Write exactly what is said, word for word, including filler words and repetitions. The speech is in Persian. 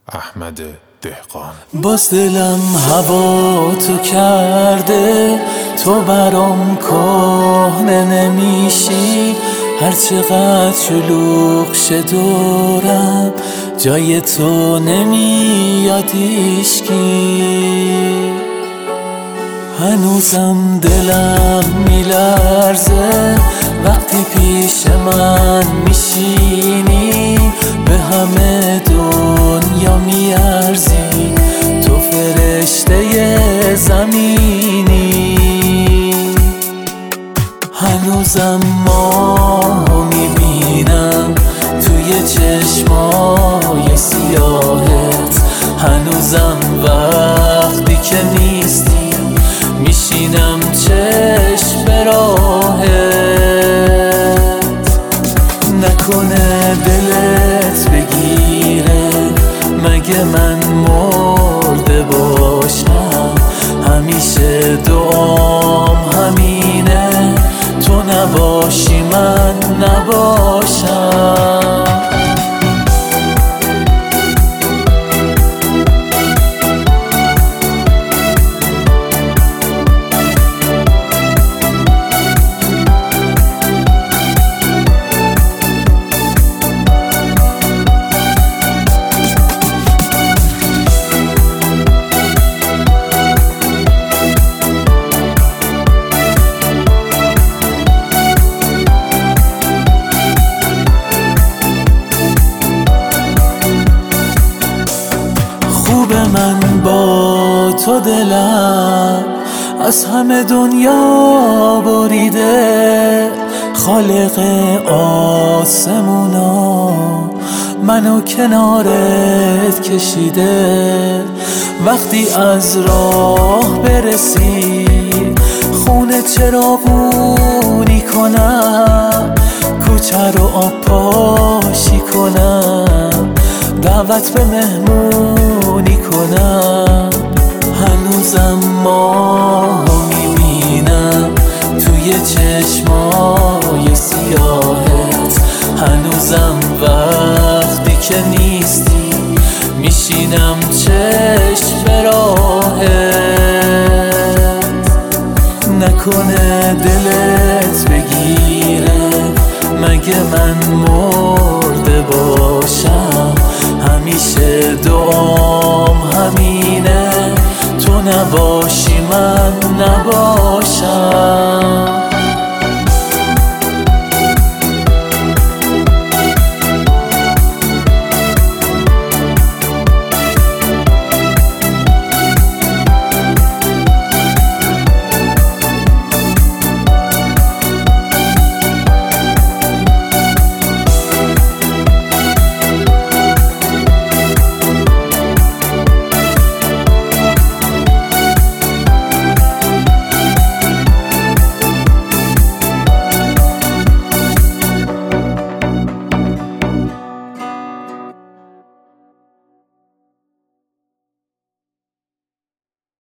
احمد دهقان. باز دلم هوا تو کرده، تو برام کهنه نمیشی. هر چقدر شلوغ شه دورم، جای تو نمیاد هیچکی. هنوزم دلم میلرزه وقتی پیش من میشینی. به همه دنیا میارزی، تو فرشته زمینی. هنوزم ماهو میبینم توی چشمای سیاهت. هنوزم وقتی که نیستی میشینم چشم به راهت. نکنه دلت بگیره مگه من مرده باشم. همیشه دعام همینه، تو نباشی من نباشم. من با تو دلم از همه دنیا بریده. خالق آسمونا منو کنارت کشیده. وقتی از راه برسی خونه چراغونی کنم، کوچه رو آب پاشی کنم، دعوت به مهمونی کنم. هنوزم ماهو میبینم توی چشمای سیاهت. هنوزم وقتی که نیستی میشینم چشم به راهت. نکنه دلت بگیره مگه من مرده باشم. همیشه دعام همینه، تو نباشی من نباشم.